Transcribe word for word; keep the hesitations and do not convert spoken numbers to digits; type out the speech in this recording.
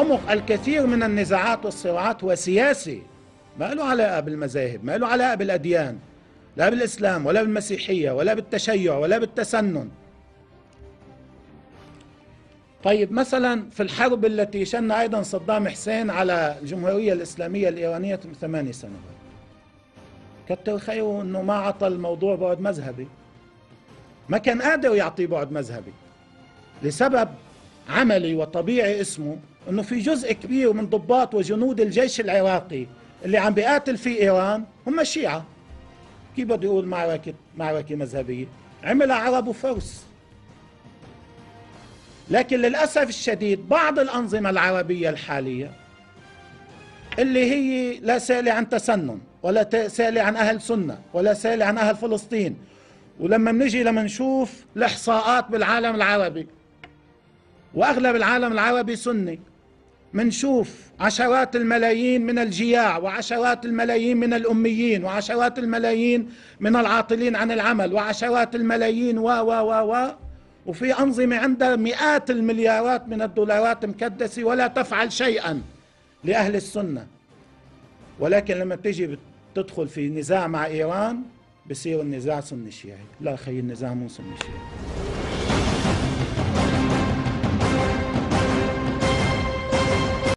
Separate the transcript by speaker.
Speaker 1: عمق الكثير من النزاعات والصراعات هو سياسي، ما له علاقة بالمذاهب، ما له علاقة بالأديان، لا بالإسلام ولا بالمسيحية ولا بالتشيع ولا بالتسنن. طيب مثلا في الحرب التي شن أيضا صدام حسين على الجمهورية الإسلامية الإيرانية من ثماني سنوات، كتر خيره أنه ما عطى الموضوع بعد مذهبي، ما كان قادر يعطيه بعد مذهبي لسبب عملي وطبيعي اسمه أنه في جزء كبير من ضباط وجنود الجيش العراقي اللي عم بيقاتل في إيران هم الشيعة. كيف بده يقول معركة معركة مذهبية؟ عملها عرب وفرس. لكن للأسف الشديد بعض الأنظمة العربية الحالية اللي هي لا سائلة عن تسنن ولا سائلة عن أهل سنة ولا سائلة عن أهل فلسطين، ولما بنجي لما نشوف الإحصاءات بالعالم العربي وأغلب العالم العربي سني، منشوف عشرات الملايين من الجياع وعشرات الملايين من الأميين وعشرات الملايين من العاطلين عن العمل وعشرات الملايين و و و و وفي أنظمة عندها مئات المليارات من الدولارات مكدسة ولا تفعل شيئا لأهل السنة. ولكن لما تيجي تدخل في نزاع مع إيران بصير النزاع سني شيعي. لا خي، النزاع مو سني شيعي.